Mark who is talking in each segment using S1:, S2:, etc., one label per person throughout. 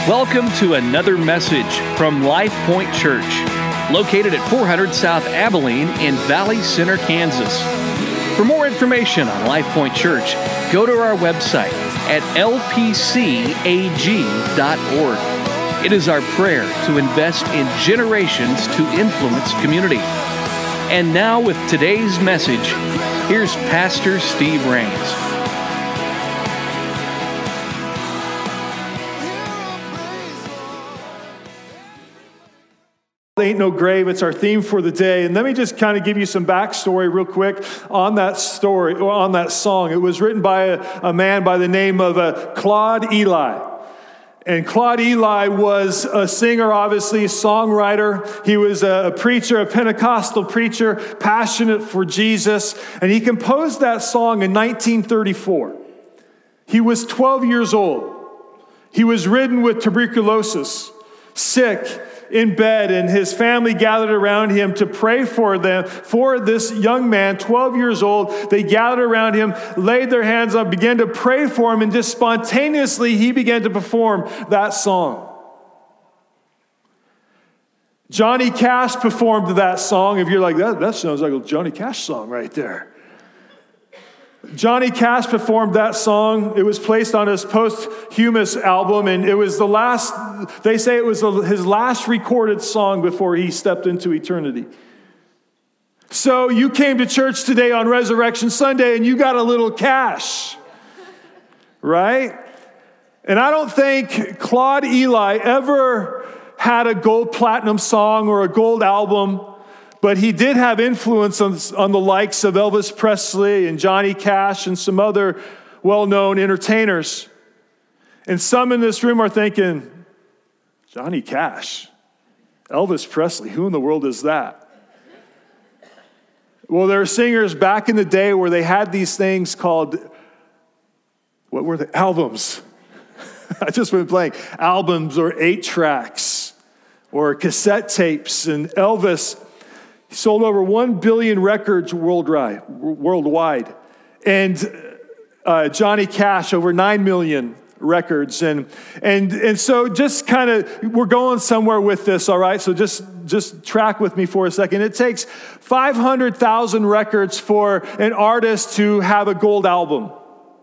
S1: Welcome to another message from Life Point Church, located at 400 South Abilene in Valley Center, Kansas. For more information on Life Point Church, go to our website at lpcag.org. It is our prayer to invest in generations to influence community. And now with today's message, here's Pastor Steve Rains.
S2: Ain't No Grave. It's our theme for the day. And let me just kind of give you some backstory real quick on that story, or on that song. It was written by a man by the name of Claude Eli. And Claude Eli was a singer, obviously, a songwriter. He was a preacher, a Pentecostal preacher, passionate for Jesus. And he composed that song in 1934. He was 12 years old. He was ridden with tuberculosis, sick, in bed, and his family gathered around him to pray for this young man, 12 years old. They gathered around him, laid their hands up, began to pray for him, and just spontaneously he began to perform that song. Johnny Cash performed that song. If you're like, that sounds like a Johnny Cash song right there. Johnny Cash performed that song. It was placed on his posthumous album, and it was they say it was his last recorded song before he stepped into eternity. So you came to church today on Resurrection Sunday, and you got a little cash, right? And I don't think Claude Eli ever had a gold platinum song or a gold album, but he did have influence on the likes of Elvis Presley and Johnny Cash and some other well-known entertainers. And some in this room are thinking, Johnny Cash, Elvis Presley, who in the world is that? Well, there are singers back in the day where they had these things called, what were they? Albums. I just been playing albums or 8-tracks or cassette tapes, and Elvis sold over 1 billion records worldwide. And Johnny Cash, over 9 million records. And so just kind of, we're going somewhere with this, all right? So just track with me for a second. It takes 500,000 records for an artist to have a gold album.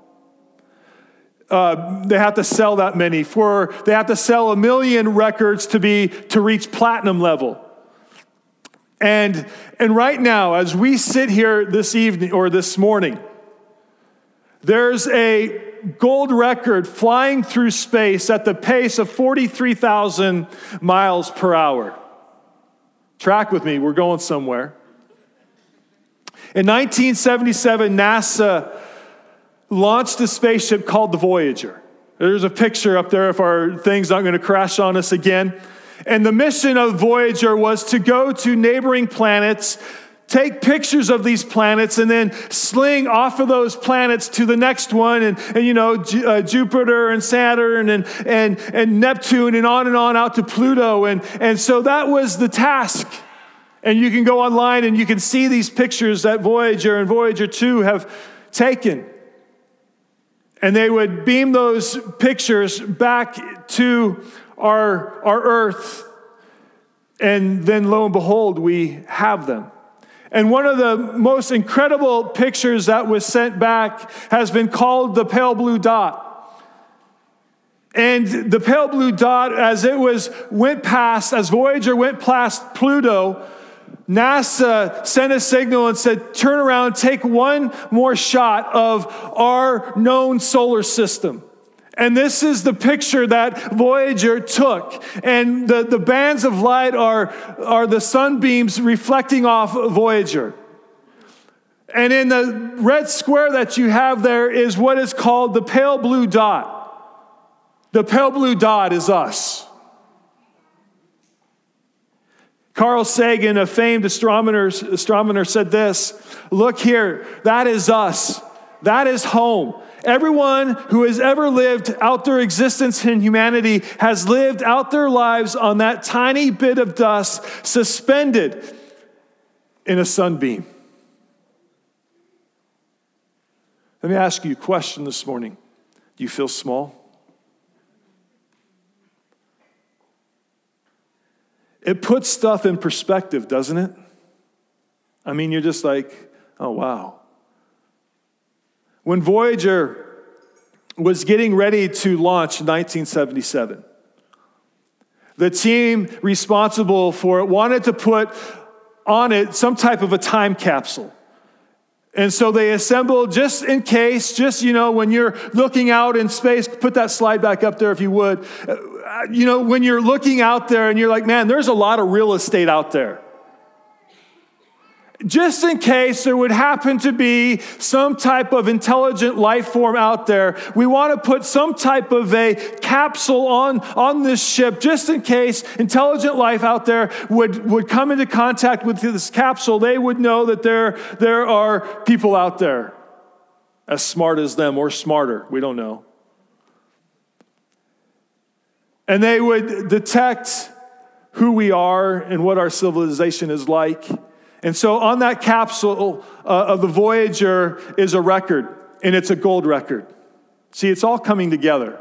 S2: They have to sell that many. They have to sell 1 million records to reach platinum level. And right now, as we sit here this evening or this morning, there's a gold record flying through space at the pace of 43,000 miles per hour. Track with me, we're going somewhere. In 1977, NASA launched a spaceship called the Voyager. There's a picture up there if our thing's not going to crash on us again. And the mission of Voyager was to go to neighboring planets, take pictures of these planets, and then sling off of those planets to the next one, and Jupiter and Saturn and Neptune and on out to Pluto. And so that was the task. And you can go online and you can see these pictures that Voyager and Voyager 2 have taken. And they would beam those pictures back to our Earth, and then lo and behold, we have them. And one of the most incredible pictures that was sent back has been called the pale blue dot. And the pale blue dot, as Voyager went past Pluto, NASA sent a signal and said, turn around, take one more shot of our known solar system. And this is the picture that Voyager took. And the bands of light are the sunbeams reflecting off Voyager. And in the red square that you have there is what is called the pale blue dot. The pale blue dot is us. Carl Sagan, a famed astronomer, said this, look here, that is us. That is home. Everyone who has ever lived out their existence in humanity has lived out their lives on that tiny bit of dust suspended in a sunbeam. Let me ask you a question this morning. Do you feel small? it puts stuff in perspective, doesn't it? I mean, you're just like, oh, wow. When Voyager was getting ready to launch in 1977, the team responsible for it wanted to put on it some type of a time capsule. And so they assembled, just in case, when you're looking out in space, put that slide back up there if you would. When you're looking out there and you're like, man, there's a lot of real estate out there. Just in case there would happen to be some type of intelligent life form out there, we want to put some type of a capsule on this ship, just in case intelligent life out there would come into contact with this capsule. They would know that there are people out there as smart as them or smarter. We don't know. And they would detect who we are and what our civilization is like. And so on that capsule of the Voyager is a record, and it's a gold record. See, it's all coming together.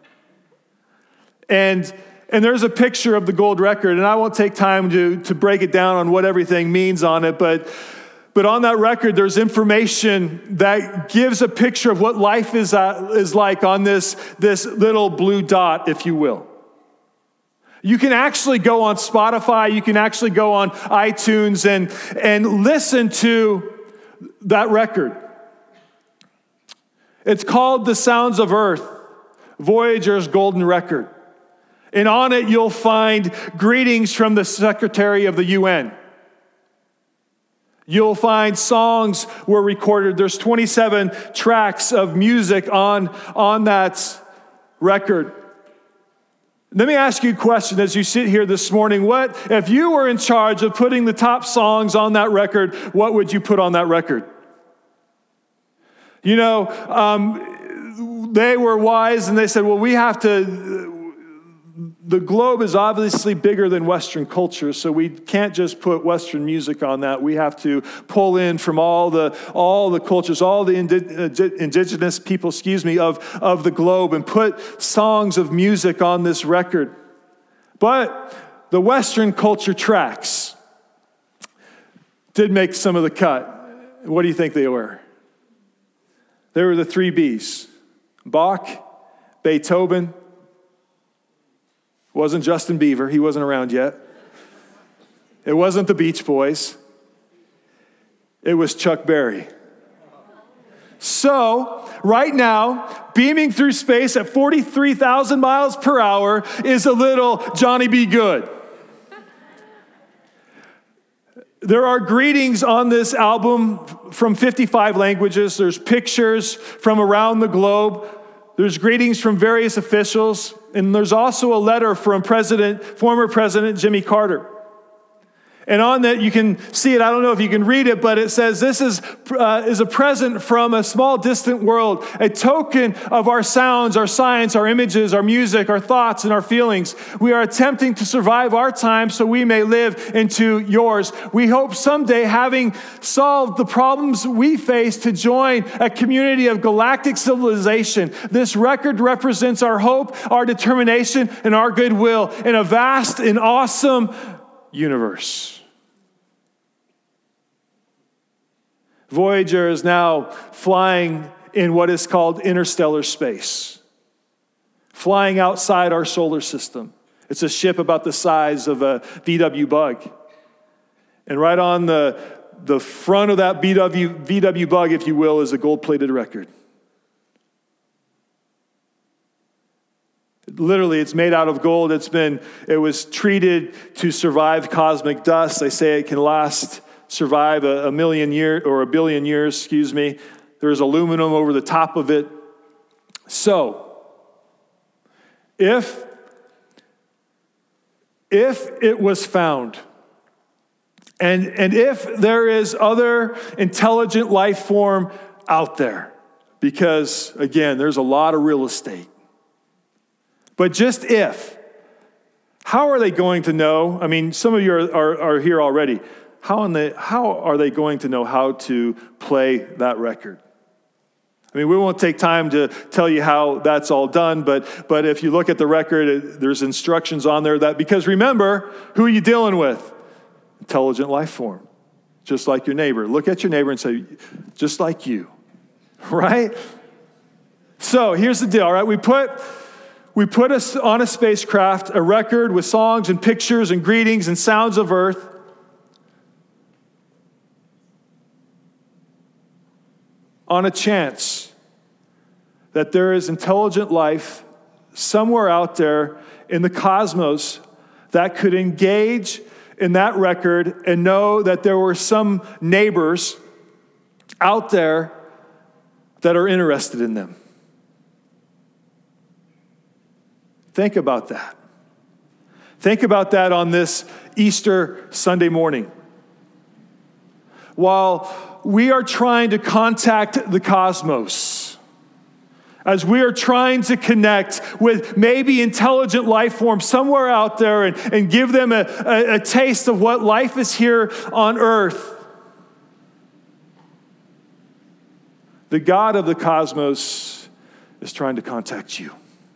S2: And there's a picture of the gold record, and I won't take time to break it down on what everything means on it, but on that record, there's information that gives a picture of what life is like on this little blue dot, if you will. You can actually go on Spotify, you can actually go on iTunes and listen to that record. It's called The Sounds of Earth, Voyager's Golden Record. And on it you'll find greetings from the Secretary of the UN. You'll find songs were recorded. There's 27 tracks of music on that record. Let me ask you a question as you sit here this morning. What, if you were in charge of putting the top songs on that record, what would you put on that record? They were wise and they said, well, the globe is obviously bigger than Western culture, so we can't just put Western music on that. We have to pull in from all the cultures, all the indigenous people, of the globe, and put songs of music on this record. But the Western culture tracks did make some of the cut. What do you think they were? They were the 3 Bs. Bach, Beethoven. It wasn't Justin Bieber. He wasn't around yet. It wasn't the Beach Boys. It was Chuck Berry. So, right now, beaming through space at 43,000 miles per hour is a little Johnny B. Good. There are greetings on this album from 55 languages. There's pictures from around the globe. There's greetings from various officials. And there's also a letter from former President Jimmy Carter. And on that, you can see it. I don't know if you can read it, but it says, this is a present from a small distant world, a token of our sounds, our science, our images, our music, our thoughts, and our feelings. We are attempting to survive our time so we may live into yours. We hope someday, having solved the problems we face, to join a community of galactic civilization. This record represents our hope, our determination, and our goodwill in a vast and awesome universe. Voyager is now flying in what is called interstellar space, flying outside our solar system. It's a ship about the size of a VW Bug. And right on the front of that VW Bug, if you will, is a gold-plated record. Literally, it's made out of gold. It was treated to survive cosmic dust. They say it can survive a million years or a billion years, There's aluminum over the top of it. So, if it was found, and if there is other intelligent life form out there, because again, there's a lot of real estate. But just if, how are they going to know? I mean, some of you are here already. How are they going to know how to play that record? I mean, we won't take time to tell you how that's all done, but if you look at the record, there's instructions on there that, because remember, who are you dealing with? Intelligent life form, just like your neighbor. Look at your neighbor and say, just like you, right? So here's the deal, all right? We put us on a spacecraft, a record with songs and pictures and greetings and sounds of earth. On a chance that there is intelligent life somewhere out there in the cosmos that could engage in that record and know that there were some neighbors out there that are interested in them. Think about that. Think about that on this Easter Sunday morning. While we are trying to contact the cosmos, as we are trying to connect with maybe intelligent life forms somewhere out there and give them a taste of what life is here on earth, the God of the cosmos is trying to contact you.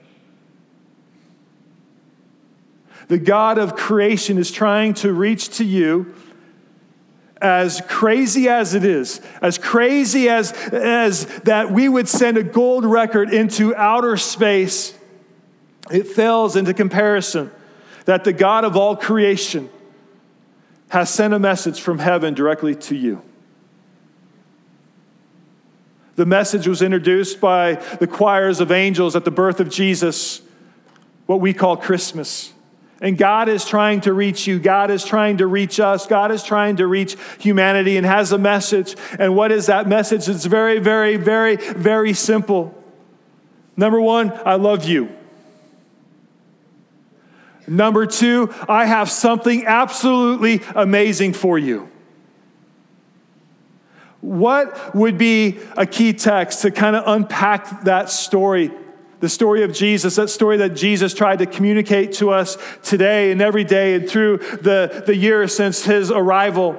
S2: The God of creation is trying to reach to you. As crazy as it is, as crazy as that we would send a gold record into outer space, it fails into comparison that the God of all creation has sent a message from heaven directly to you. The message was introduced by the choirs of angels at the birth of Jesus, what we call Christmas. And God is trying to reach you. God is trying to reach us. God is trying to reach humanity and has a message. And what is that message? It's very, very, very, very simple. Number one, I love you. Number two, I have something absolutely amazing for you. What would be a key text to kind of unpack that story? The story of Jesus, that story that Jesus tried to communicate to us today and every day and through the years since his arrival.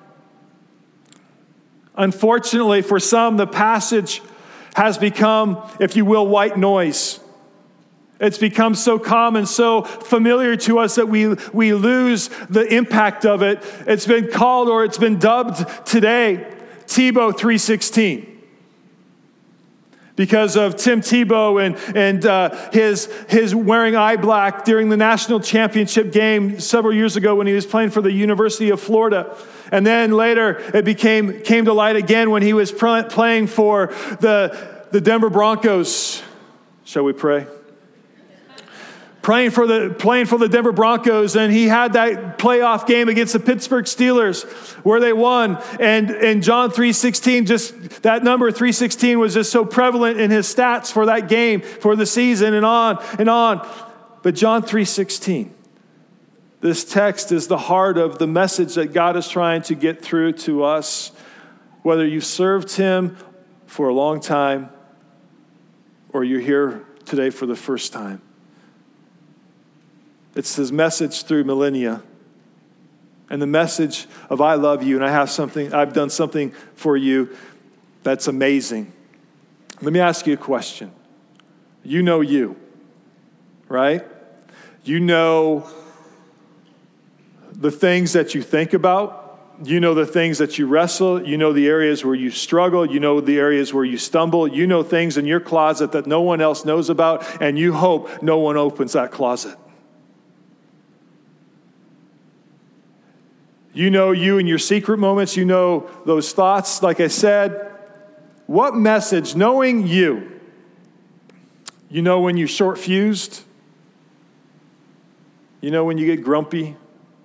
S2: Unfortunately, for some, the passage has become, if you will, white noise. It's become so common, so familiar to us that we lose the impact of it. It's been called, or it's been dubbed today, Tebow 3:16. Because of Tim Tebow and his wearing eye black during the national championship game several years ago when he was playing for the University of Florida. And then later it came to light again when he was playing for the Denver Broncos. Shall we pray? Playing for the Denver Broncos, and he had that playoff game against the Pittsburgh Steelers where they won. And John 3:16, just that number 3:16 was just so prevalent in his stats for that game, for the season, and on and on. But John 3:16, this text is the heart of the message that God is trying to get through to us. Whether you've served him for a long time or you're here today for the first time. It's his message through millennia. And the message of I love you and I've done something for you that's amazing. Let me ask you a question. You know you, right? You know the things that you think about. You know the things that you wrestle. You know the areas where you struggle. You know the areas where you stumble. You know things in your closet that no one else knows about, and you hope no one opens that closet. You know you in your secret moments. You know those thoughts. Like I said, what message, knowing you know when you're short-fused? You know when you get grumpy?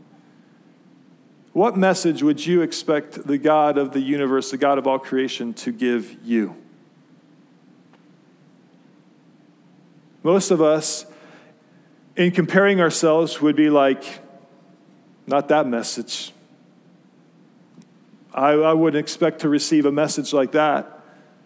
S2: What message would you expect the God of the universe, the God of all creation, to give you? Most of us, in comparing ourselves, would be like, not that message. I wouldn't expect to receive a message like that.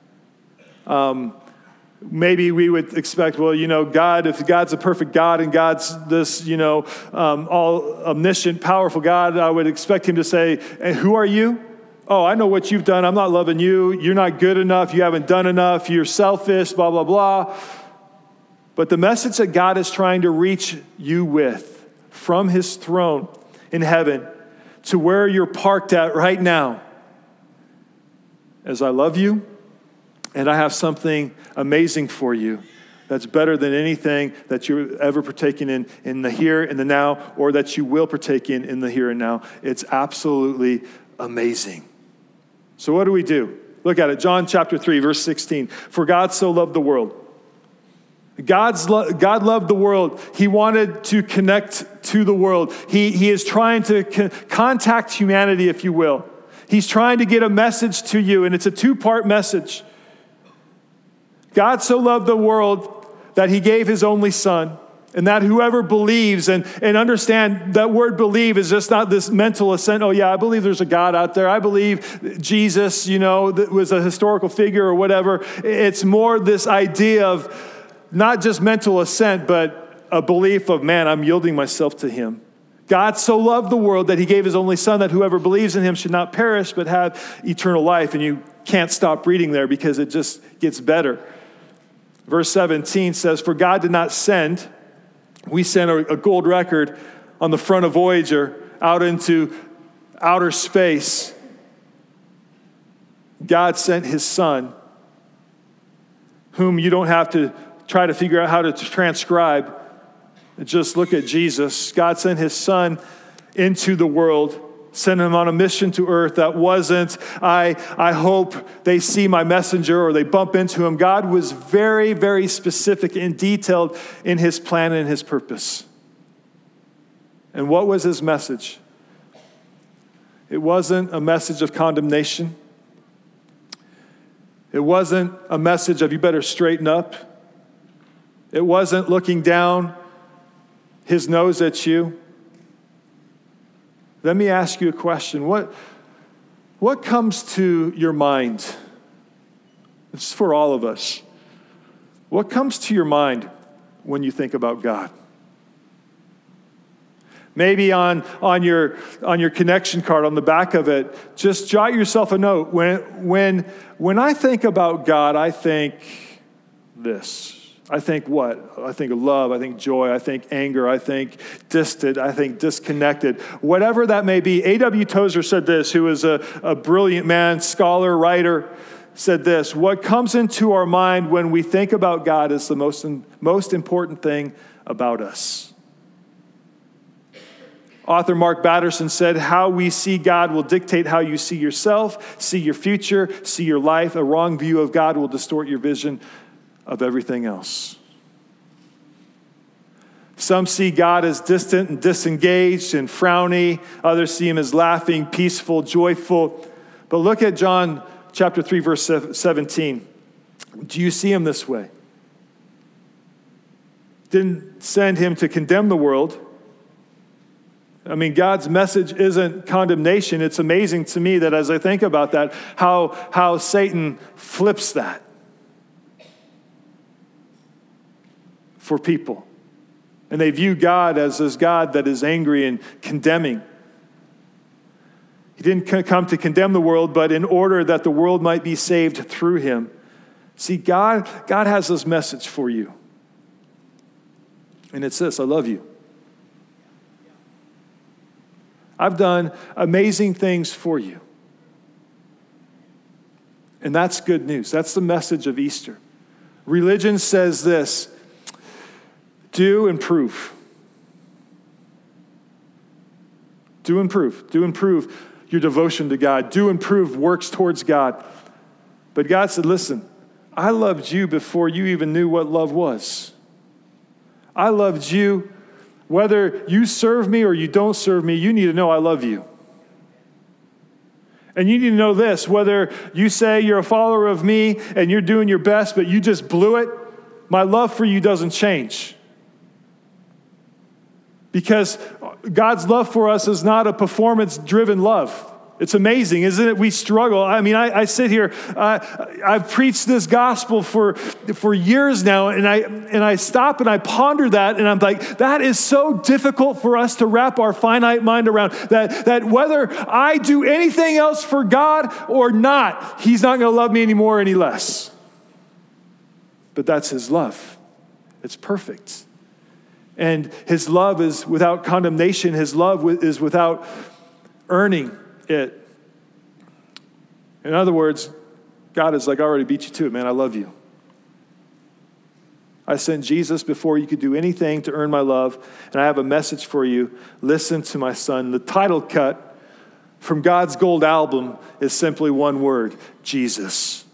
S2: Maybe we would expect, well, God, if God's a perfect God and God's this, all omniscient, powerful God, I would expect him to say, hey, who are you? Oh, I know what you've done. I'm not loving you. You're not good enough. You haven't done enough. You're selfish, blah, blah, blah. But the message that God is trying to reach you with from his throne in heaven to where you're parked at right now is I love you and I have something amazing for you that's better than anything that you're ever partaking in the here and the now, or that you will partake in the here and now. It's absolutely amazing. So what do? Look at it. John chapter 3, verse 16. For God so loved the world. God loved the world. He wanted to connect to the world. He is trying to contact humanity, if you will. He's trying to get a message to you, and it's a two-part message. God so loved the world that he gave his only son, and that whoever believes, and understand that word believe is just not this mental assent. Oh yeah, I believe there's a God out there. I believe Jesus, that was a historical figure or whatever. It's more this idea of not just mental assent, but a belief of, man, I'm yielding myself to him. God so loved the world that he gave his only son, that whoever believes in him should not perish but have eternal life. And you can't stop reading there because it just gets better. Verse 17 says, for God did not send, we sent a gold record on the front of Voyager out into outer space. God sent his son, whom you don't have to try to figure out how to transcribe. Just look at Jesus. God sent his son into the world, sent him on a mission to earth that wasn't, I hope they see my messenger or they bump into him. God was very, very specific and detailed in his plan and his purpose. And what was his message? It wasn't a message of condemnation. It wasn't a message of you better straighten up. It wasn't looking down his nose at you. Let me ask you a question. What comes to your mind? It's for all of us. What comes to your mind when you think about God? Maybe on your connection card, on the back of it, just jot yourself a note. When I think about God, I think this. I think what? I think of love, I think joy, I think anger, I think distant, I think disconnected. Whatever that may be. A.W. Tozer said this, who is a brilliant man, scholar, writer, said this: what comes into our mind when we think about God is the most important thing about us. Author Mark Batterson said, how we see God will dictate how you see yourself, see your future, see your life. A wrong view of God will distort your vision of everything else. Some see God as distant and disengaged and frowny. Others see him as laughing, peaceful, joyful. But look at John chapter 3, verse 17. Do you see him this way? Didn't send him to condemn the world. I mean, God's message isn't condemnation. It's amazing to me that as I think about that, how Satan flips that for people. And they view God as this God that is angry and condemning. He didn't come to condemn the world, but in order that the world might be saved through him. See, God has this message for you. And it's this: I love you. I've done amazing things for you. And that's good news. That's the message of Easter. Religion says this: do and prove. Do and prove. Do and prove your devotion to God. Do and prove works towards God. But God said, listen, I loved you before you even knew what love was. I loved you. Whether you serve me or you don't serve me, you need to know I love you. And you need to know this: whether you say you're a follower of me and you're doing your best, but you just blew it, my love for you doesn't change. Because God's love for us is not a performance-driven love. It's amazing, isn't it? We struggle. I mean, I sit here, I've preached this gospel for years now, and I stop and I ponder that, and I'm like, that is so difficult for us to wrap our finite mind around, that whether I do anything else for God or not, he's not going to love me anymore, any less. But that's his love. It's perfect. And his love is without condemnation. His love is without earning it. In other words, God is like, I already beat you to it, man. I love you. I sent Jesus before you could do anything to earn my love, and I have a message for you. Listen to my son. The title cut from God's gold album is simply one word: Jesus.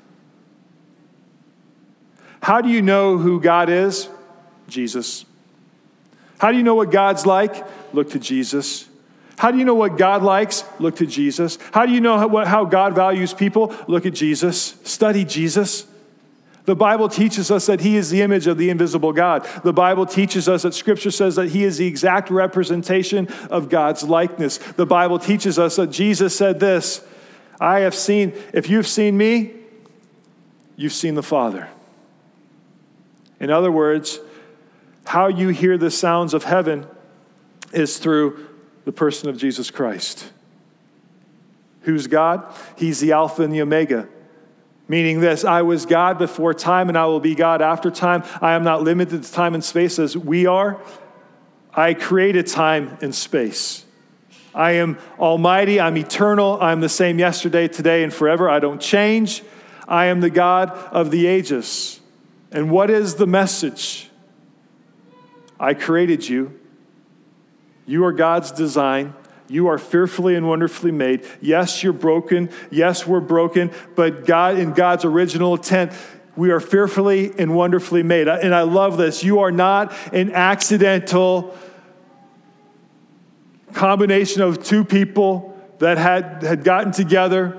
S2: How do you know who God is? Jesus. How do you know what God's like? Look to Jesus. How do you know what God likes? Look to Jesus. How do you know how God values people? Look at Jesus. Study Jesus. The Bible teaches us that he is the image of the invisible God. The Bible teaches us that Scripture says that he is the exact representation of God's likeness. The Bible teaches us that Jesus said this: if you've seen me, you've seen the Father. In other words, how you hear the sounds of heaven is through the person of Jesus Christ. Who's God? He's the Alpha and the Omega. Meaning this: I was God before time and I will be God after time. I am not limited to time and space as we are. I created time and space. I am almighty. I'm eternal. I'm the same yesterday, today, and forever. I don't change. I am the God of the ages. And what is the message? I created you. You are God's design. You are fearfully and wonderfully made. Yes, you're broken. Yes, we're broken. But God, in God's original intent, we are fearfully and wonderfully made. And I love this. You are not an accidental combination of two people that had gotten together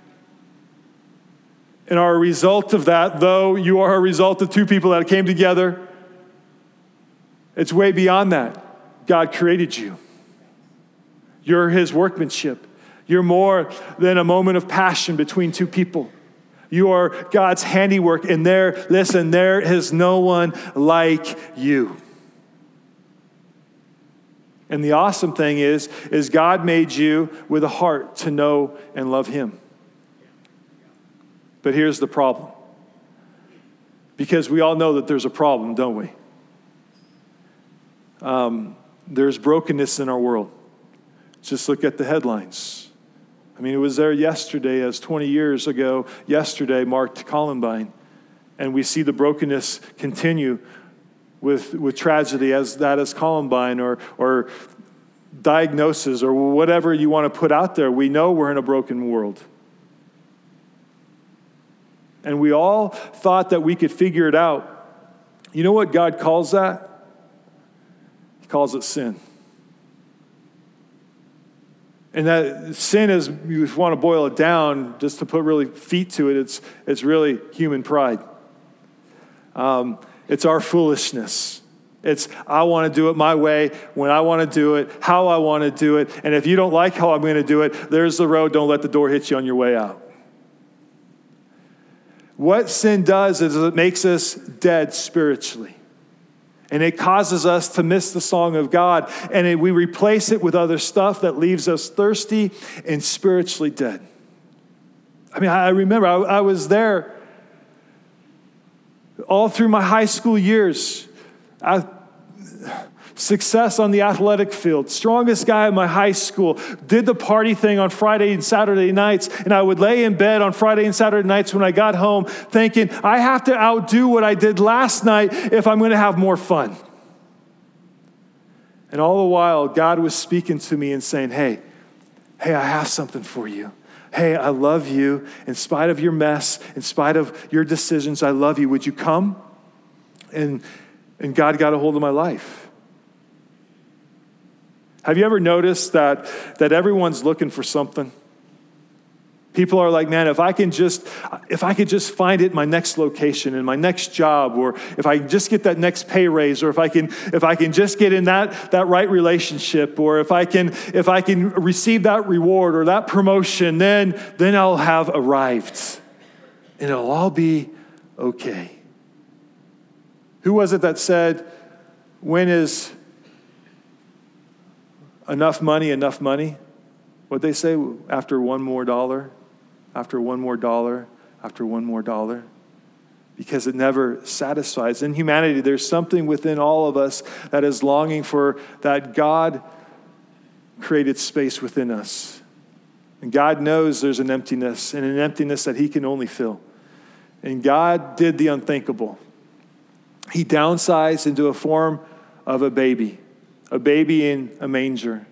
S2: and are a result of that, though you are a result of two people that came together. It's way beyond that. God created you. You're his workmanship. You're more than a moment of passion between two people. You are God's handiwork, and there is no one like you. And the awesome thing is God made you with a heart to know and love him. But here's the problem. Because we all know that there's a problem, don't we? There's brokenness in our world. Just look at the headlines. I mean, it was there yesterday, as 20 years ago, yesterday marked Columbine. And we see the brokenness continue with tragedy as that is Columbine or diagnosis or whatever you want to put out there. We know we're in a broken world. And we all thought that we could figure it out. You know what God calls that? He calls it sin. And that sin is, you want to boil it down, just to put really feet to it, it's really human pride. It's our foolishness. It's, I want to do it my way, when I want to do it, how I want to do it. And if you don't like how I'm going to do it, there's the road. Don't let the door hit you on your way out. What sin does is it makes us dead spiritually. And it causes us to miss the song of God. And we replace it with other stuff that leaves us thirsty and spiritually dead. I mean, I remember I was there all through my high school years. Success on the athletic field. Strongest guy in my high school. Did the party thing on Friday and Saturday nights. And I would lay in bed on Friday and Saturday nights when I got home thinking, I have to outdo what I did last night if I'm going to have more fun. And all the while, God was speaking to me and saying, hey, I have something for you. Hey, I love you. In spite of your mess, in spite of your decisions, I love you. Would you come? And God got a hold of my life. Have you ever noticed that everyone's looking for something? People are like, man, if I could just find it in my next location, in my next job, or if I just get that next pay raise, or if I can just get in that right relationship, or if I can receive that reward or that promotion, then I'll have arrived. And it'll all be okay. Who was it that said, when is enough money enough money? What'd they say? After one more dollar? After one more dollar, after one more dollar, because it never satisfies. In humanity, there's something within all of us that is longing for that God-created space within us. And God knows there's an emptiness, and an emptiness that he can only fill. And God did the unthinkable. He downsized into a form of a baby in a manger.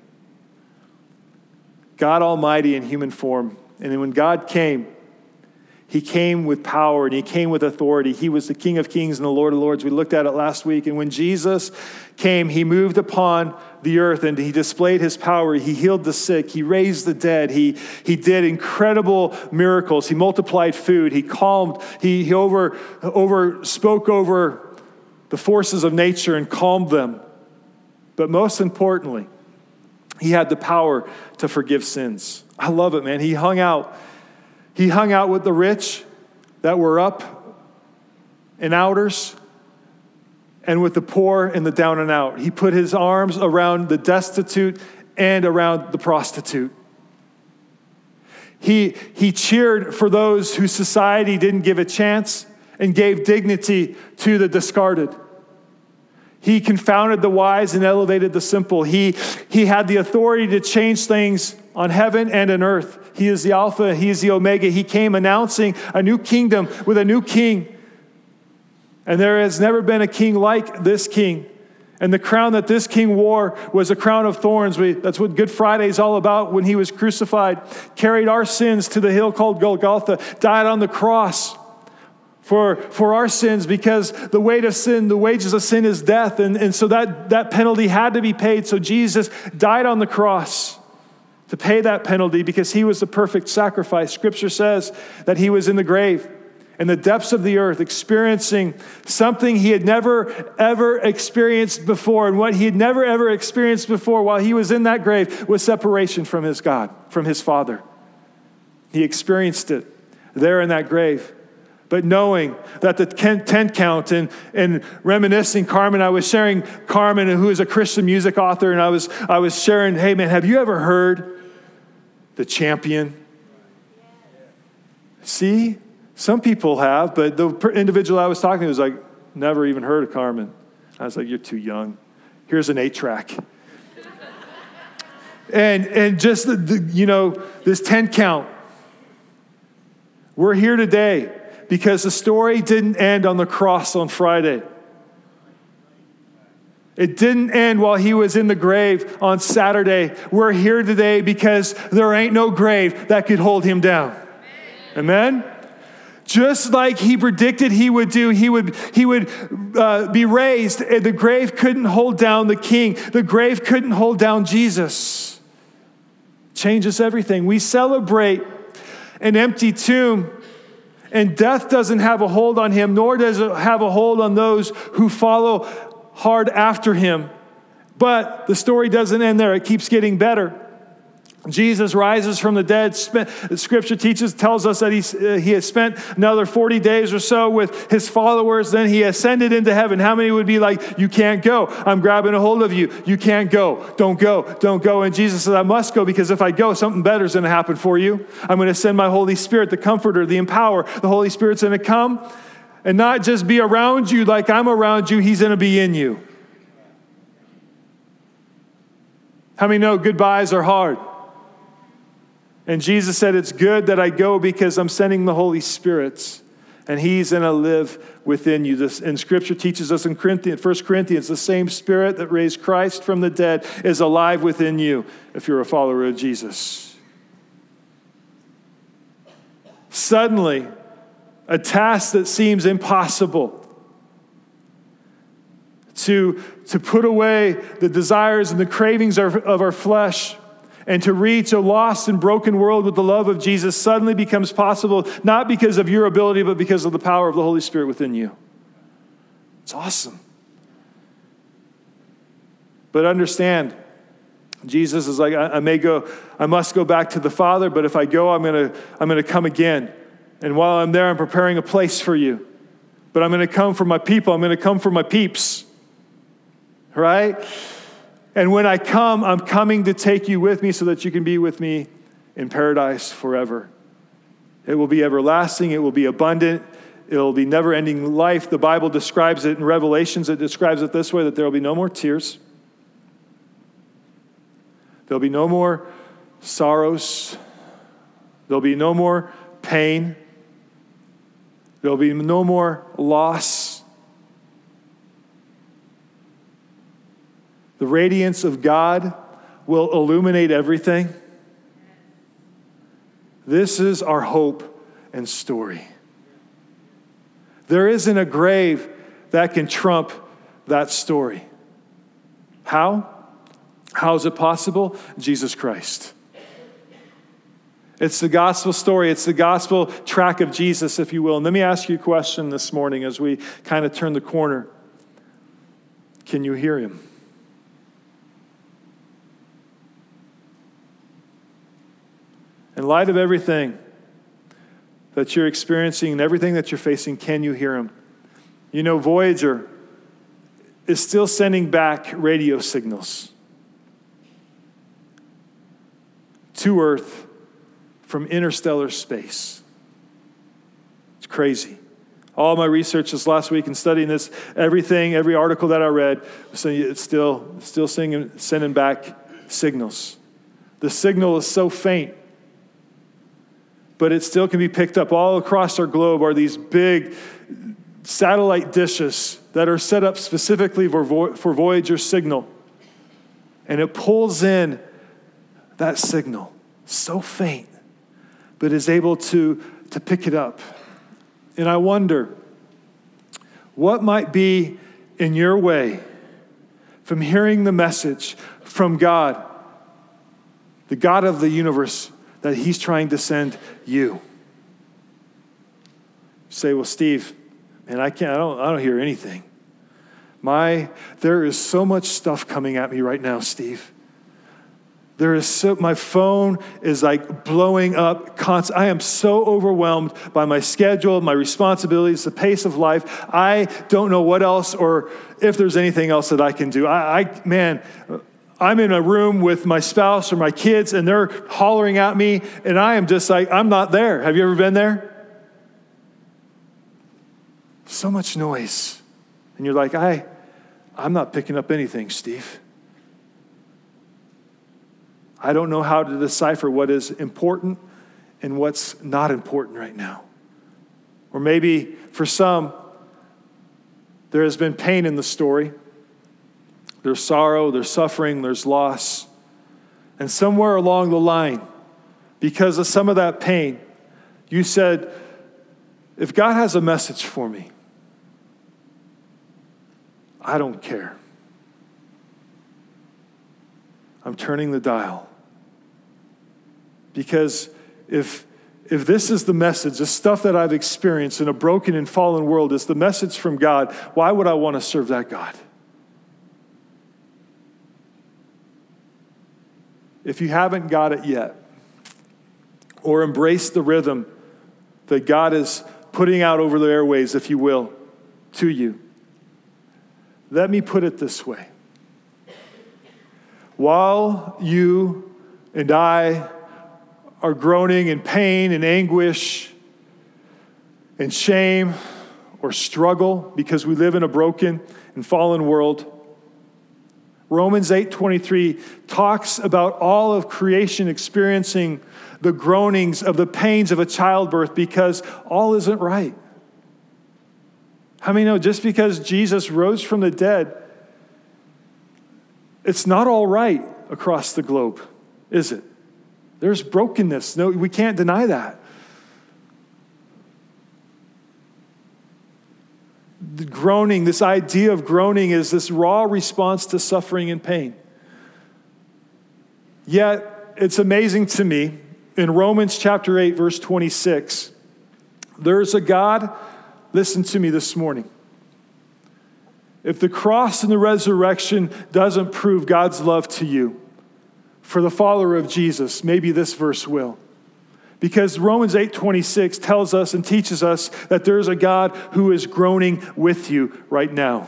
S2: God Almighty in human form. And then when God came, he came with power and he came with authority. He was the King of Kings and the Lord of Lords. We looked at it last week. And when Jesus came, he moved upon the earth and he displayed his power. He healed the sick. He raised the dead. He did incredible miracles. He multiplied food. He calmed. He spoke over the forces of nature and calmed them. But most importantly, he had the power to forgive sins. I love it, man. He hung out with the rich that were up and outers, and with the poor and the down and out. He put his arms around the destitute and around the prostitute. He cheered for those whose society didn't give a chance and gave dignity to the discarded. He confounded the wise and elevated the simple. He had the authority to change things on heaven and on earth. He is the Alpha, he is the Omega. He came announcing a new kingdom with a new king. And there has never been a king like this king. And the crown that this king wore was a crown of thorns. That's what Good Friday is all about. When he was crucified, carried our sins to the hill called Golgotha, died on the cross for our sins, because the weight of sin, the wages of sin is death. And so that penalty had to be paid. So Jesus died on the cross to pay that penalty, because he was the perfect sacrifice. Scripture says that he was in the grave, in the depths of the earth, experiencing something he had never, ever experienced before. And what he had never, ever experienced before while he was in that grave was separation from his God, from his Father. He experienced it there in that grave. But knowing that the 10 count and reminiscing Carmen, I was sharing Carmen, who is a Christian music author, and I was sharing, hey man, have you ever heard The Champion? See, some people have, but the individual I was talking to was like, never even heard of Carmen. I was like, you're too young. Here's an 8-track. and just this 10 count. We're here today because the story didn't end on the cross on Friday. It didn't end while he was in the grave on Saturday. We're here today because there ain't no grave that could hold him down. Amen? Just like he predicted he would do, he would be raised. And the grave couldn't hold down the king. The grave couldn't hold down Jesus. Changes everything. We celebrate an empty tomb, and death doesn't have a hold on him, nor does it have a hold on those who follow hard after him. But the story doesn't end there. It keeps getting better. Jesus rises from the dead. Scripture tells us that he has spent another 40 days or so with his followers. Then he ascended into heaven. How many would be like, you can't go? I'm grabbing a hold of you. You can't go. Don't go. Don't go. And Jesus said, I must go, because if I go, something better is going to happen for you. I'm going to send my Holy Spirit, the Comforter, the Empower. The Holy Spirit's going to come and not just be around you like I'm around you. He's going to be in you. How many know goodbyes are hard? And Jesus said, it's good that I go because I'm sending the Holy Spirit, and he's going to live within you. And Scripture teaches us in 1 Corinthians, the same Spirit that raised Christ from the dead is alive within you if you're a follower of Jesus. Suddenly, a task that seems impossible, to put away the desires and the cravings of our flesh, and to reach a lost and broken world with the love of Jesus suddenly becomes possible, not because of your ability, but because of the power of the Holy Spirit within you. It's awesome. But understand, Jesus is like, I must go back to the Father, but if I go, I'm going to come again. And while I'm there, I'm preparing a place for you. But I'm going to come for my people. I'm going to come for my peeps. Right? And when I come, I'm coming to take you with me so that you can be with me in paradise forever. It will be everlasting. It will be abundant. It will be never-ending life. The Bible describes it in Revelations. It describes it this way, that there will be no more tears. There'll be no more sorrows. There'll be no more pain. There'll be no more loss. The radiance of God will illuminate everything. This is our hope and story. There isn't a grave that can trump that story. How? How is it possible? Jesus Christ. It's the gospel story. It's the gospel track of Jesus, if you will. And let me ask you a question this morning as we kind of turn the corner. Can you hear him? In light of everything that you're experiencing and everything that you're facing, can you hear him? You know, Voyager is still sending back radio signals to Earth from interstellar space. It's crazy. All my research this last week and studying this, every article that I read, it's still sending back signals. The signal is so faint, but it still can be picked up. All across our globe are these big satellite dishes that are set up specifically for Voyager signal. And it pulls in that signal, so faint, but is able to pick it up. And I wonder, what might be in your way from hearing the message from God, the God of the universe, that he's trying to send you? You say, well, Steve, man, I don't hear anything. There is so much stuff coming at me right now, Steve. My phone is like blowing up. I am so overwhelmed by my schedule, my responsibilities, the pace of life. I don't know what else or if there's anything else that I can do. I'm in a room with my spouse or my kids and they're hollering at me and I am just like, I'm not there. Have you ever been there? So much noise. And you're like, I'm not picking up anything, Steve. I don't know how to decipher what is important and what's not important right now. Or maybe for some, there has been pain in the story. There's sorrow, there's suffering, there's loss. And somewhere along the line, because of some of that pain, you said, if God has a message for me, I don't care. I'm turning the dial. Because if this is the message, the stuff that I've experienced in a broken and fallen world is the message from God, why would I want to serve that God? If you haven't got it yet, or embraced the rhythm that God is putting out over the airways, if you will, to you, let me put it this way. While you and I are groaning in pain and anguish and shame or struggle because we live in a broken and fallen world, Romans 8:23 talks about all of creation experiencing the groanings of the pains of a childbirth because all isn't right. How many know just because Jesus rose from the dead, it's not all right across the globe, is it? There's brokenness. No, we can't deny that. The groaning, this idea of groaning is this raw response to suffering and pain. Yet, it's amazing to me, in Romans chapter 8, verse 26, there's a God, listen to me this morning. If the cross and the resurrection doesn't prove God's love to you, for the follower of Jesus, maybe this verse will. Because Romans 8:26 tells us and teaches us that there's a God who is groaning with you right now.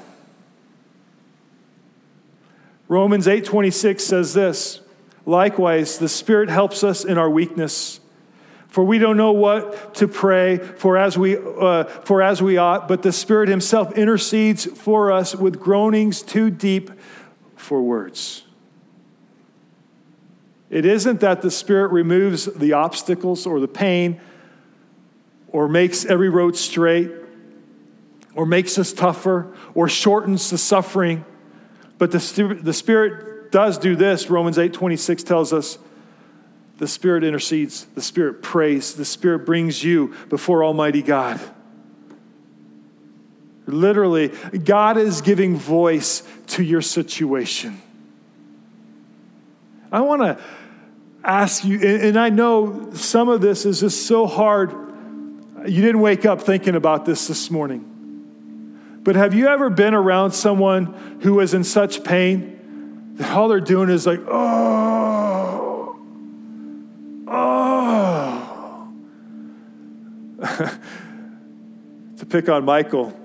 S2: Romans 8:26 says this, likewise, the Spirit helps us in our weakness. For we don't know what to pray for as we ought, but the Spirit himself intercedes for us with groanings too deep for words. It isn't that the Spirit removes the obstacles or the pain or makes every road straight or makes us tougher or shortens the suffering, but the Spirit does do this. Romans 8:26 tells us, the Spirit intercedes, the Spirit prays, the Spirit brings you before Almighty God. Literally, God is giving voice to your situation. I want to ask you, and I know some of this is just so hard. You didn't wake up thinking about this morning. But have you ever been around someone who is in such pain that all they're doing is like, to pick on Michael,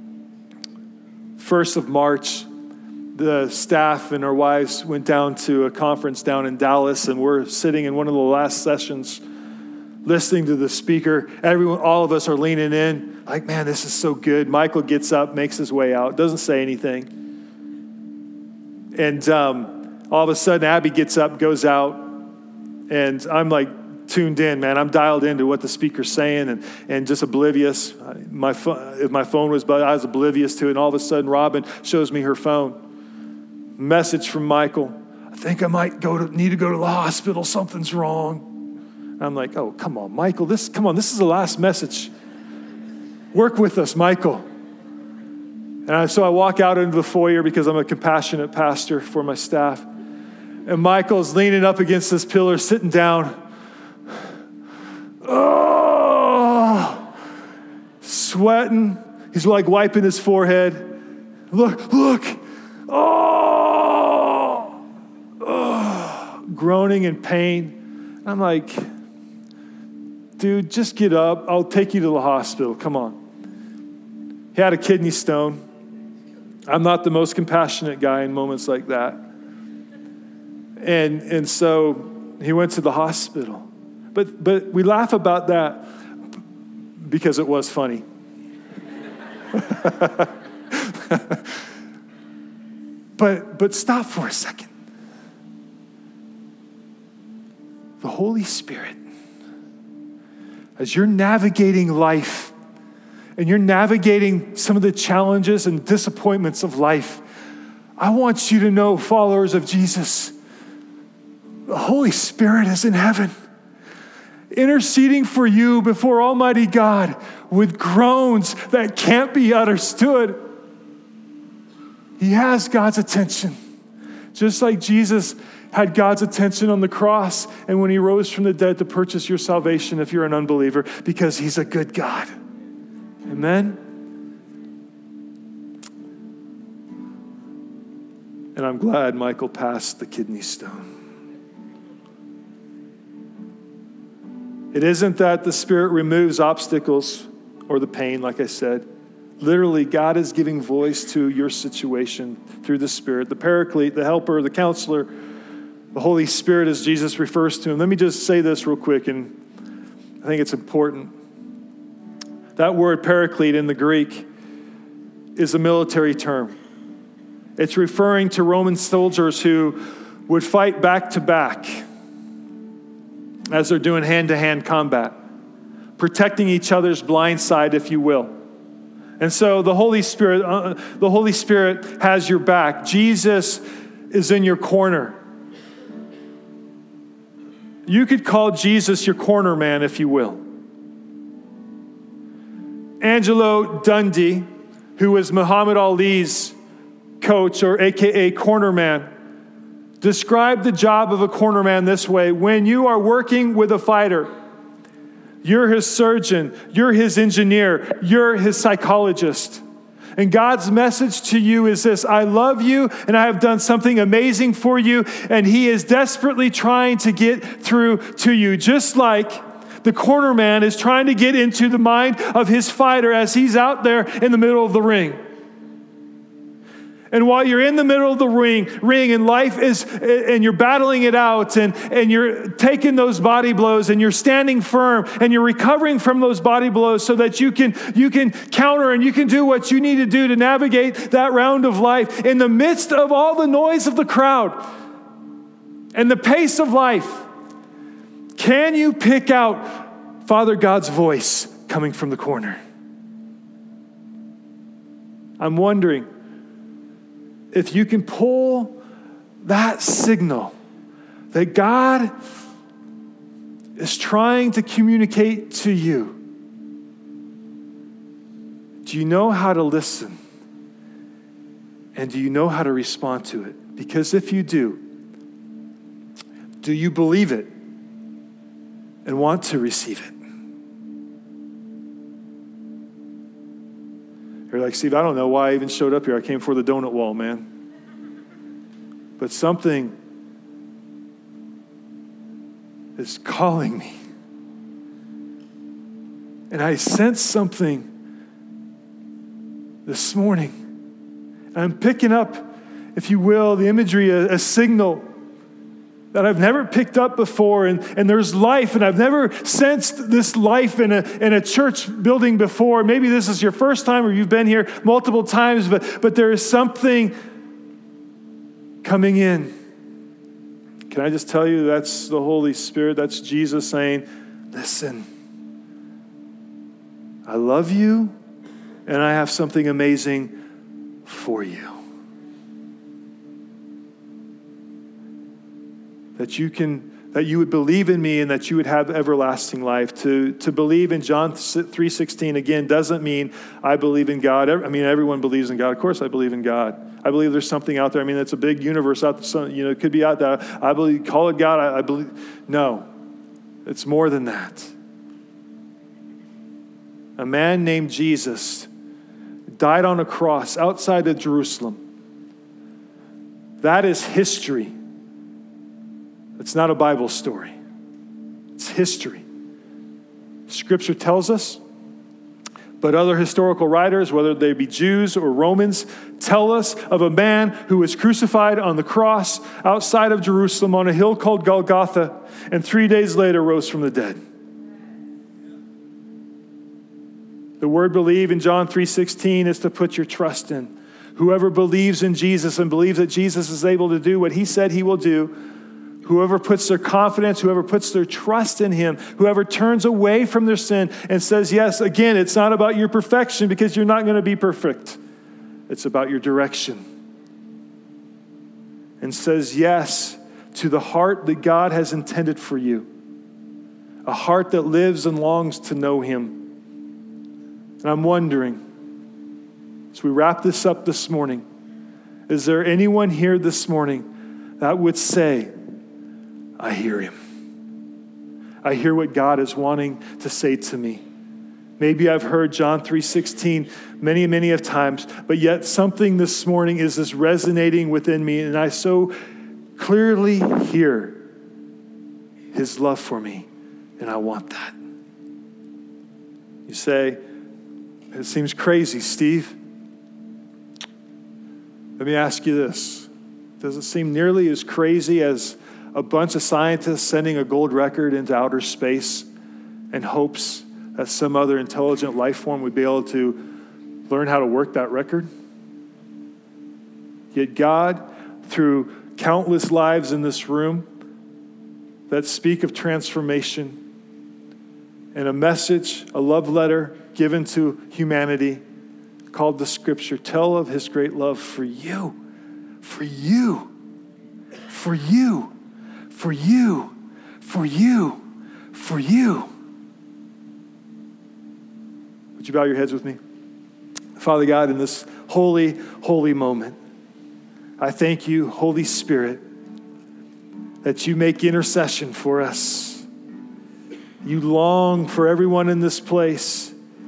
S2: 1st of March, the staff and our wives went down to a conference down in Dallas, and we're sitting in one of the last sessions listening to the speaker. All of us are leaning in, like, man, this is so good. Michael gets up, makes his way out, doesn't say anything. And all of a sudden, Abby gets up, goes out, and I'm like tuned in, man. I'm dialed into what the speaker's saying and just oblivious. If my phone was, but I was oblivious to it. And all of a sudden, Robin shows me her phone. Message from Michael. I think I might need to go to the hospital. Something's wrong. I'm like, oh, come on, Michael. This is the last message. Work with us, Michael. And so I walk out into the foyer because I'm a compassionate pastor for my staff. And Michael's leaning up against this pillar, sitting down. Oh, sweating. He's like wiping his forehead. Look. Oh, groaning in pain. I'm like, dude, just get up. I'll take you to the hospital. Come on. He had a kidney stone. I'm not the most compassionate guy in moments like that. And so he went to the hospital. But we laugh about that because it was funny. But stop for a second. The Holy Spirit, as you're navigating life and you're navigating some of the challenges and disappointments of life, I want you to know, followers of Jesus, the Holy Spirit is in heaven, interceding for you before Almighty God with groans that can't be understood. He has God's attention, just like Jesus had God's attention on the cross and when he rose from the dead to purchase your salvation if you're an unbeliever, because he's a good God. Amen? And I'm glad Michael passed the kidney stone. It isn't that the Spirit removes obstacles or the pain, like I said. Literally, God is giving voice to your situation through the Spirit. The Paraclete, the Helper, the Counselor, the Holy Spirit, as Jesus refers to him. Let me just say this real quick, and I think it's important. That word Paraclete in the Greek is a military term. It's referring to Roman soldiers who would fight back to back as they're doing hand-to-hand combat, protecting each other's blind side, if you will. And so the Holy Spirit has your back. Jesus is in your corner. You could call Jesus your corner man, if you will. Angelo Dundee, who was Muhammad Ali's coach, or AKA corner man, describe the job of a cornerman this way. When you are working with a fighter, you're his surgeon, you're his engineer, you're his psychologist. And God's message to you is this: I love you and I have done something amazing for you, and he is desperately trying to get through to you. Just like the cornerman is trying to get into the mind of his fighter as he's out there in the middle of the ring. And while you're in the middle of the ring and life is, and you're battling it out and you're taking those body blows and you're standing firm and you're recovering from those body blows so that you can counter and you can do what you need to do to navigate that round of life in the midst of all the noise of the crowd and the pace of life. Can you pick out Father God's voice coming from the corner? I'm wondering if you can pull that signal that God is trying to communicate to you. Do you know how to listen? And do you know how to respond to it? Because if you do you believe it and want to receive it? You're like, Steve, I don't know why I even showed up here. I came for the donut wall, man. But something is calling me. And I sense something this morning. I'm picking up, if you will, the imagery, a signal that I've never picked up before, and there's life, and I've never sensed this life in a church building before. Maybe this is your first time or you've been here multiple times, but there is something coming in. Can I just tell you, that's the Holy Spirit, that's Jesus saying, listen, I love you, and I have something amazing for you. That you would believe in me and that you would have everlasting life. To believe in John 3:16 again doesn't mean I believe in God. I mean, everyone believes in God. Of course I believe in God. I believe there's something out there. I mean, it's a big universe out there. It could be out there. I believe, call it God. I believe. No, it's more than that. A man named Jesus died on a cross outside of Jerusalem. That is history. It's not a Bible story. It's history. Scripture tells us, but other historical writers, whether they be Jews or Romans, tell us of a man who was crucified on the cross outside of Jerusalem on a hill called Golgotha, and 3 days later rose from the dead. The word believe in John 3:16 is to put your trust in. Whoever believes in Jesus and believes that Jesus is able to do what he said he will do, whoever puts their confidence, whoever puts their trust in him, whoever turns away from their sin and says, yes, again, it's not about your perfection because you're not going to be perfect. It's about your direction. And says yes to the heart that God has intended for you. A heart that lives and longs to know him. And I'm wondering, as we wrap this up this morning, is there anyone here this morning that would say, I hear him. I hear what God is wanting to say to me. Maybe I've heard John 3:16 many, many of times, but yet something this morning is this resonating within me, and I so clearly hear his love for me, and I want that. You say, it seems crazy, Steve. Let me ask you this. Does it seem nearly as crazy as a bunch of scientists sending a gold record into outer space in hopes that some other intelligent life form would be able to learn how to work that record? Yet God, through countless lives in this room that speak of transformation and a message, a love letter given to humanity called the Scripture, tell of his great love for you, for you, for you. For you, for you, for you. Would you bow your heads with me? Father God, in this holy, holy moment, I thank you, Holy Spirit, that you make intercession for us. You long for everyone in this place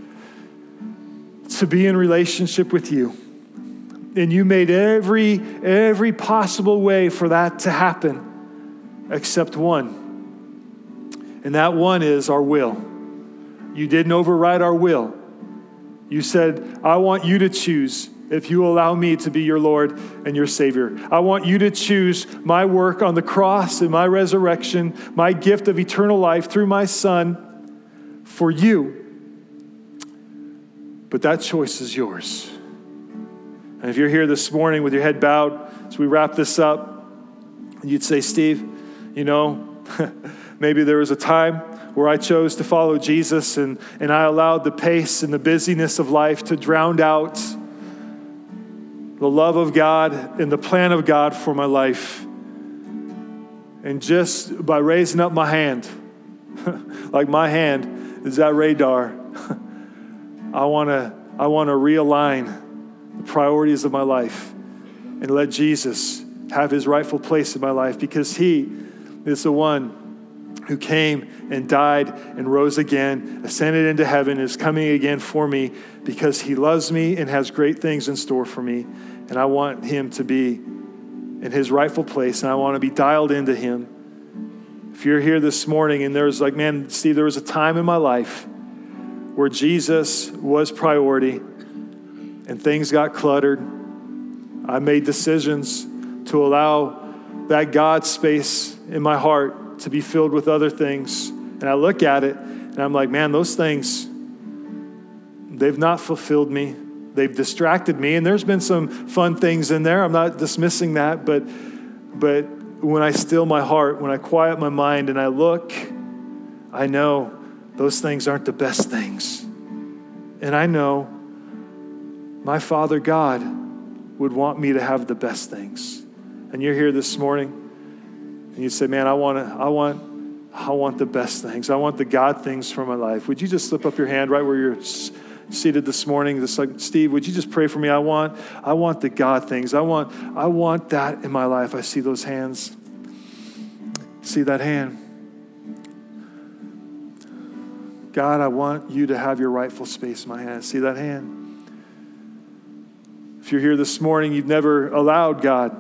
S2: to be in relationship with you. And you made every possible way for that to happen except one. And that one is our will. You didn't override our will. You said, I want you to choose if you allow me to be your Lord and your Savior. I want you to choose my work on the cross and my resurrection, my gift of eternal life through my Son for you. But that choice is yours. And if you're here this morning with your head bowed, as we wrap this up, you'd say, Steve, maybe there was a time where I chose to follow Jesus and I allowed the pace and the busyness of life to drown out the love of God and the plan of God for my life. And just by raising up my hand, like my hand is that radar, I want to realign the priorities of my life and let Jesus have his rightful place in my life, because he is the one who came and died and rose again, ascended into heaven, is coming again for me because he loves me and has great things in store for me. And I want him to be in his rightful place, and I want to be dialed into him. If you're here this morning and there's like, man, Steve, there was a time in my life where Jesus was priority and things got cluttered. I made decisions to allow that God space in my heart to be filled with other things. And I look at it and I'm like, man, those things, they've not fulfilled me. They've distracted me. And there's been some fun things in there. I'm not dismissing that. But when I still my heart, when I quiet my mind and I look, I know those things aren't the best things. And I know my Father God would want me to have the best things. And you're here this morning and you say, man, I want the best things. I want the God things for my life. Would you just slip up your hand right where you're seated this morning? Just like, Steve, would you just pray for me? I want the God things. I want that in my life. I see those hands. See that hand. God, I want you to have your rightful space in my hand. See that hand? If you're here this morning, you've never allowed God.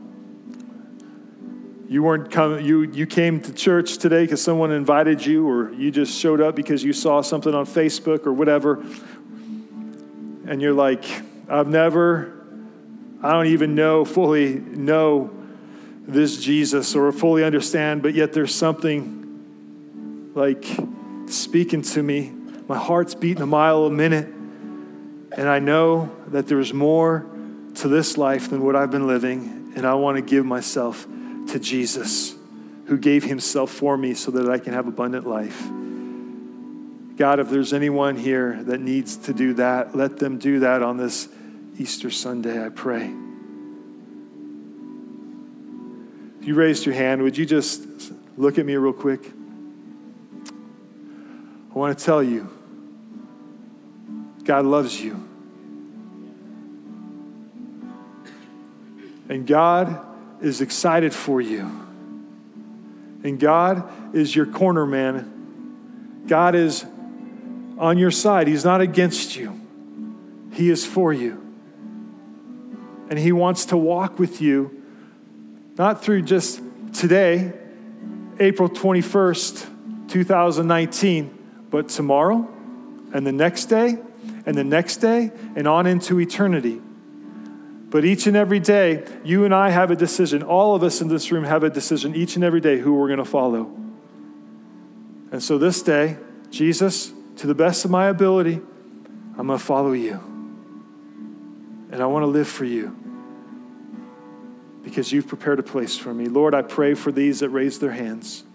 S2: You came to church today because someone invited you, or you just showed up because you saw something on Facebook or whatever. And you're like, I don't even fully know this Jesus or fully understand, but yet there's something like speaking to me. My heart's beating a mile a minute. And I know that there's more to this life than what I've been living. And I want to give myself to Jesus, who gave himself for me so that I can have abundant life. God, if there's anyone here that needs to do that, let them do that on this Easter Sunday, I pray. If you raised your hand, would you just look at me real quick? I want to tell you, God loves you. And God is excited for you. And God is your corner man. God is on your side. He's not against you. He is for you. And he wants to walk with you, not through just today, April 21st, 2019, but tomorrow and the next day and the next day and on into eternity. But each and every day, you and I have a decision. All of us in this room have a decision each and every day who we're going to follow. And so this day, Jesus, to the best of my ability, I'm going to follow you. And I want to live for you because you've prepared a place for me. Lord, I pray for these that raise their hands.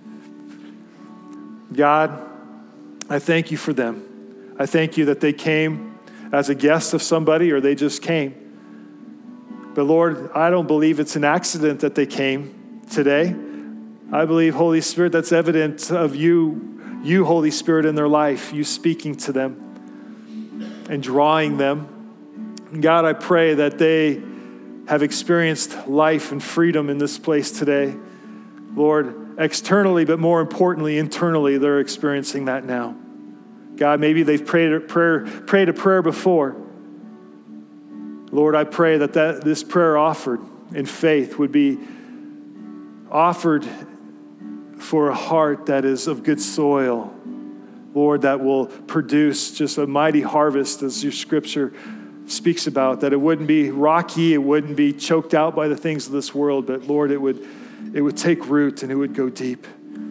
S2: God, I thank you for them. I thank you that they came as a guest of somebody, or they just came. But Lord, I don't believe it's an accident that they came today. I believe, Holy Spirit, that's evidence of you, Holy Spirit, in their life, you speaking to them and drawing them. And God, I pray that they have experienced life and freedom in this place today. Lord, externally, but more importantly, internally, they're experiencing that now. God, maybe they've prayed a prayer before. Lord, I pray that this prayer offered in faith would be offered for a heart that is of good soil, Lord, that will produce just a mighty harvest, as your scripture speaks about, that it wouldn't be rocky, it wouldn't be choked out by the things of this world, but Lord, it would take root and it would go deep.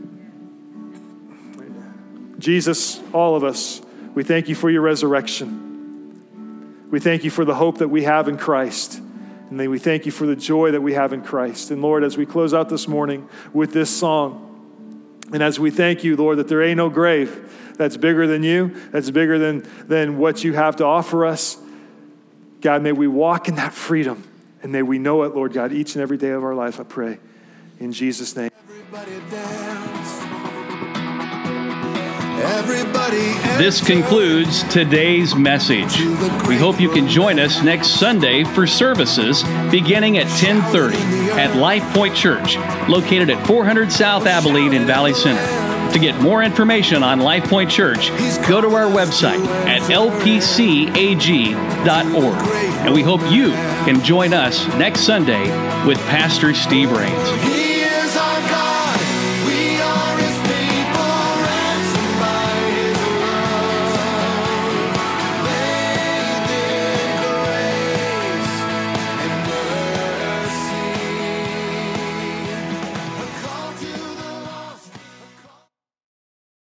S2: Jesus, all of us, we thank you for your resurrection. We thank you for the hope that we have in Christ. And then we thank you for the joy that we have in Christ. And Lord, as we close out this morning with this song, and as we thank you, Lord, that there ain't no grave that's bigger than you, that's bigger than what you have to offer us, God, may we walk in that freedom. And may we know it, Lord God, each and every day of our life, I pray. In Jesus' name.
S1: This concludes today's message. We hope you can join us next Sunday for services beginning at 10:30 at Life Point Church, located at 400 South Abilene in Valley Center. To get more information on Life Point Church, go to our website at lpcag.org. And we hope you can join us next Sunday with Pastor Steve Rains.